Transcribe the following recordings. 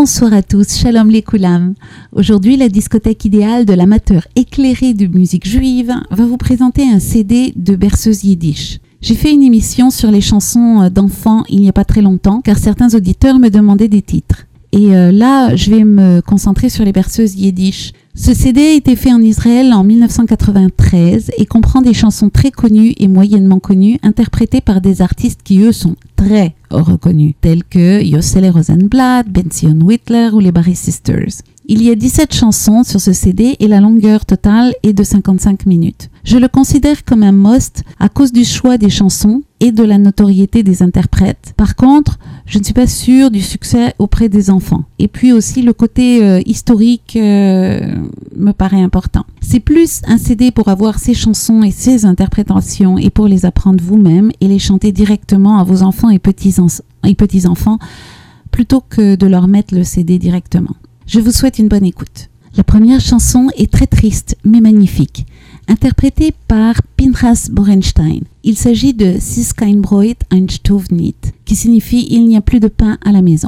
Bonsoir à tous, shalom les koulam. Aujourd'hui, la discothèque idéale de l'amateur éclairé de musique juive va vous présenter un CD de berceuse yiddish. J'ai fait une émission sur les chansons d'enfants il n'y a pas très longtemps, car certains auditeurs me demandaient des titres. Et là, je vais me concentrer sur les berceuses yiddish. Ce CD a été fait en Israël en 1993 et comprend des chansons très connues et moyennement connues, interprétées par des artistes qui, eux, sont très reconnus, tels que Yossele Rosenblatt, Ben-Zion Whitler ou les Barry Sisters. Il y a 17 chansons sur ce CD et la longueur totale est de 55 minutes. Je le considère comme un must à cause du choix des chansons et de la notoriété des interprètes. Par contre, je ne suis pas sûre du succès auprès des enfants. Et puis aussi le côté historique me paraît important. C'est plus un CD pour avoir ces chansons et ces interprétations et pour les apprendre vous-même et les chanter directement à vos enfants et petits-enfants plutôt que de leur mettre le CD directement. Je vous souhaite une bonne écoute. La première chanson est très triste mais magnifique, interprétée par Pinchas Borenstein. Il s'agit de Sis kein Brot ein Stuf nit, qui signifie il n'y a plus de pain à la maison.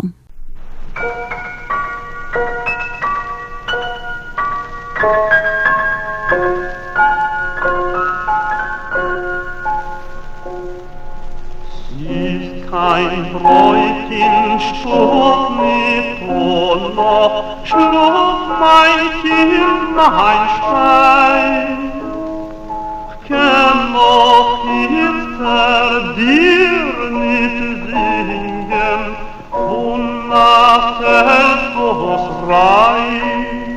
Kein Bräut in Stub mit Wohnloch, schlug mein Kind mein Stein. Kenn noch jetzt dir nicht singen, und nach etwas rein.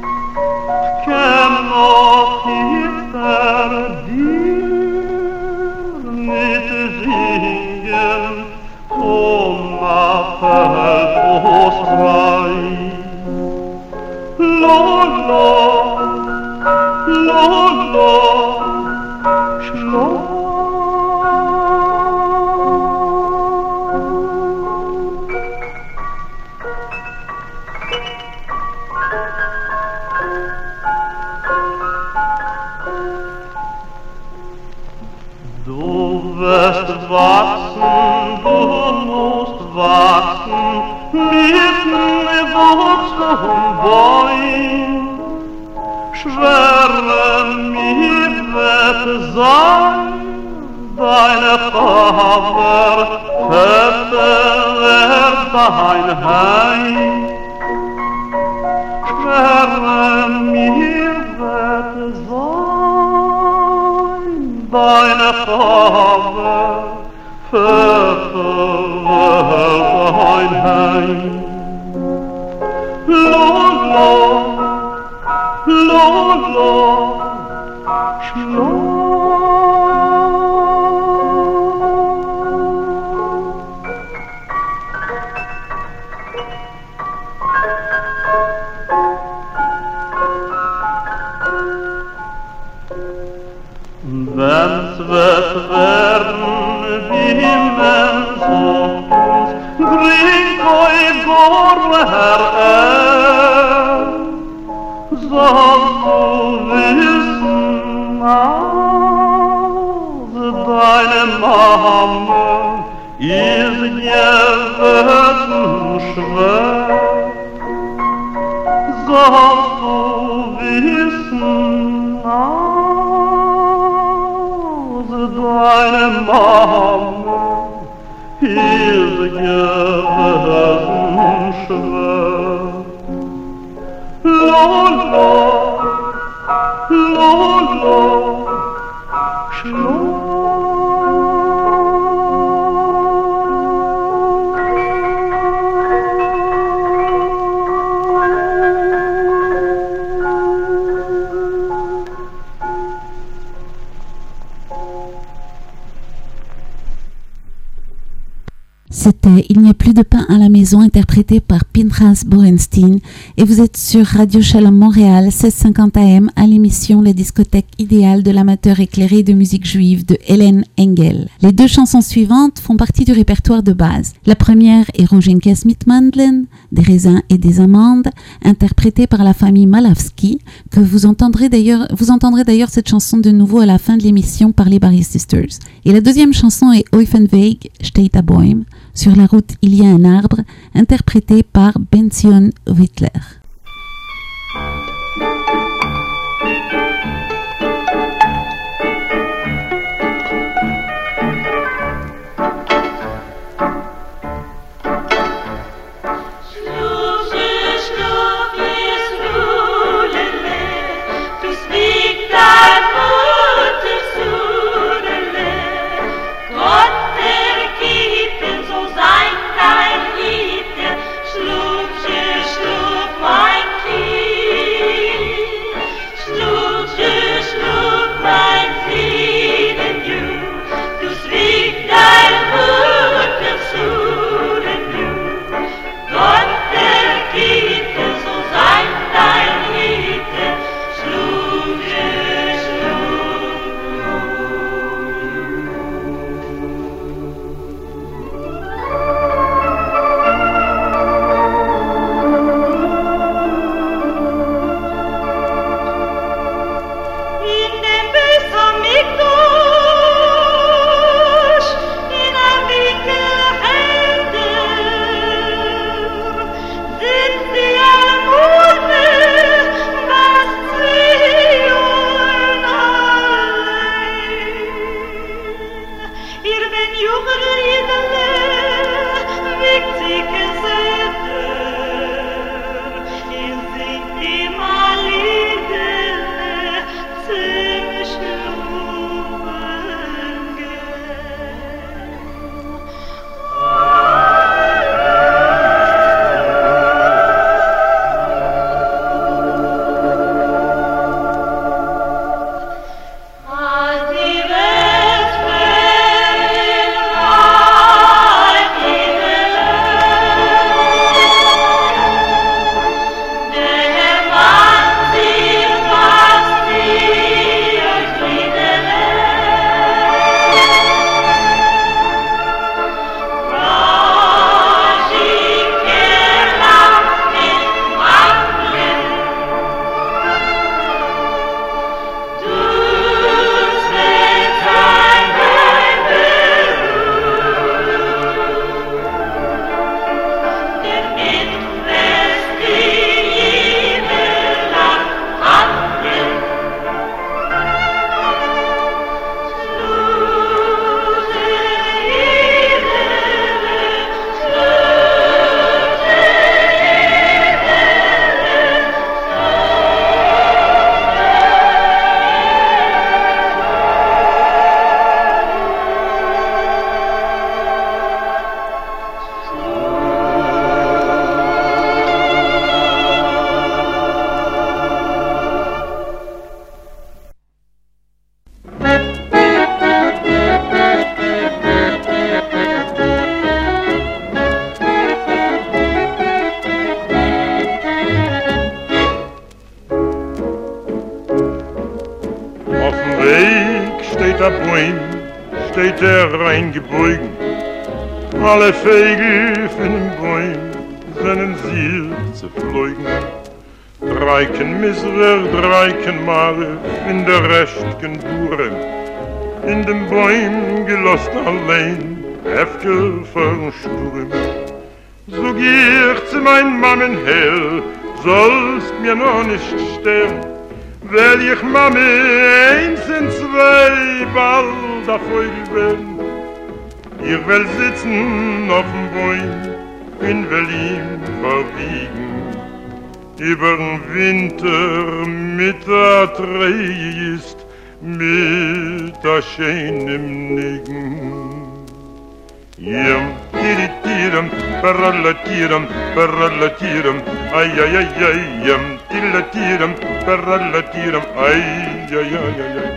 Kenn noch jetzt dir nicht singen, etwas rein. Lo, lo, lo, lo, schlo. Du wirst wachsen, du musst wachsen, mitten zum Bäum. Schwere mir wird sein, deine Vater, Väter, dein Heim. Schwere mir wird sein, deine Vater, Väter, dein Heim. Lo, lo, schlo. Wenn's wird werden, wie men sucht uns, bringt euch vorher sollst du wissen, als deine Mama ist gewesen schwer. Sollst du wissen, als deine Mama ist gewesen schwer. Lo, lo, lo, lo, schlo. C'était Il n'y a plus de pain à la maison, interprété par Pinchas Borenstein, et vous êtes sur Radio Shalom Montréal 1650 AM à l'émission La discothèque idéale de l'amateur éclairé de musique juive de Hélène Engel. Les deux chansons suivantes font partie du répertoire de base. La première est Rojinkes mit Mandeln, des raisins et des amandes, interprétée par la famille Malavski, que vous entendrez d'ailleurs cette chanson de nouveau à la fin de l'émission par les Barry Sisters. Et la deuxième chanson est Oifenweg steht a Bäum, Sur la route, il y a un arbre, interprété par Benzion Wittler. Steht reingebogen, alle Vögel von den Bäumen seinen Ziel zu fliegen. Dreiken Misrer, dreiken Mare, in der rechtgen Buren, in den Bäumen gelost allein, Hefke von Sturm. So geh ich zu mein Mammen hell, sollst mir noch nicht sterben, weil ich Mami eins und zwei bald auf Vögel bin. Ich will sitzen auf dem Bäum, in Berlin verwiegen, übern Winter mit der Trägest, mit der schönen Nigen. Yam, tiri-tiram, parallatiram, parallatiram, ay-ay-ay-ay, yam, tiri-tiram, parallatiram, ay-ay-ay-ay.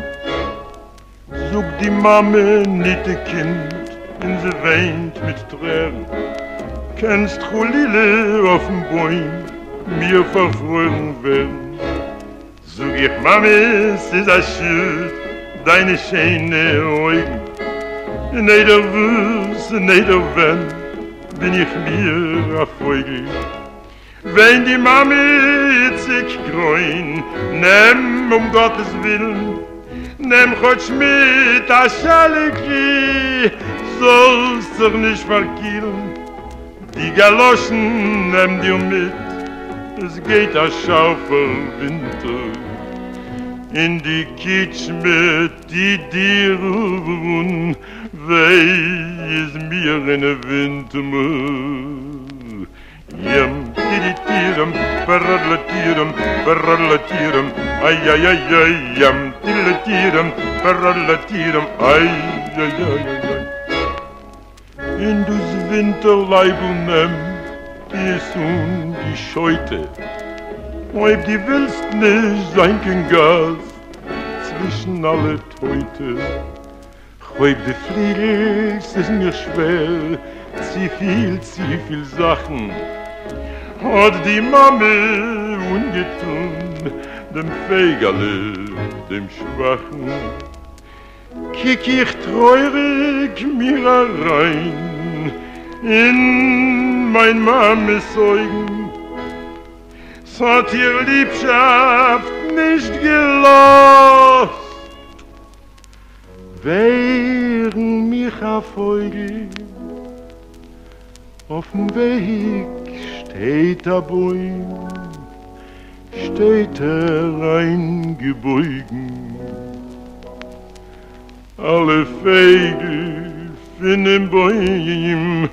Sog die Mame nicht ein Kind, und sie weint mit Tränen. Kennst Cholile auf dem Bäum, mir verfroren werden. Sog ich, Mame, es ist ein Schild, deine schöne Augen. In jeder Wüst, in jeder Wenn, bin ich mir ein Vogel. Wenn die Mami sich grün, nimm Gottes Willen, nimm Gott mit a Schaliki, sollst dich nicht verkielen. Die Galoschen nimm dir mit, es geht ein scharfer Winter. In die Kitsch mit die Dirren, weh ist mir in der Winter. Yam tiri-tiram, parallatiram, parallatiram, ay ay ay ay, yam tiri-tiram, parallatiram, ay ay ay ay. In dus Winterleibel nimm is die Scheute, ob die willst nicht sein kein Gas zwischen alle Teute. Ob die fliegst ist mir schwer, zu viel Sachen hat die Mame ungetun, dem Fegerle, dem Schwachen. Kick ich treurig mir rein in mein Mames Augen, s hat ihr Liebschaft nicht gelost. Wären mich a Vogel, auf'm Weg steht a Bäum, steht eingebeugen. Alle Vögel von den Bäumen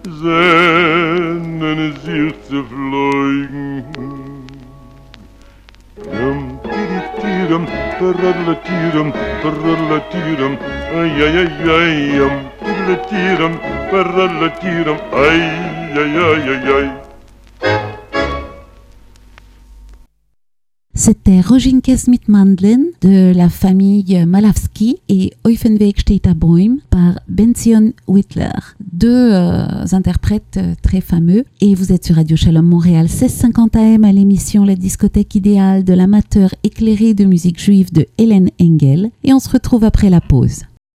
sehnen sich zu fliegen. Tiri-tiram, parallatiram, parallatiram, ay ay ay ay, tiri-tiram, parallatiram, ay ay ay ay ay. C'était Roginkes mit Mandeln de la famille Malawski et Oifenweg steht a Bäum par Benzion Whitler, deux interprètes très fameux. Et vous êtes sur Radio Shalom Montréal 1650 AM à l'émission La discothèque idéale de l'amateur éclairé de musique juive de Hélène Engel. Et on se retrouve après la pause.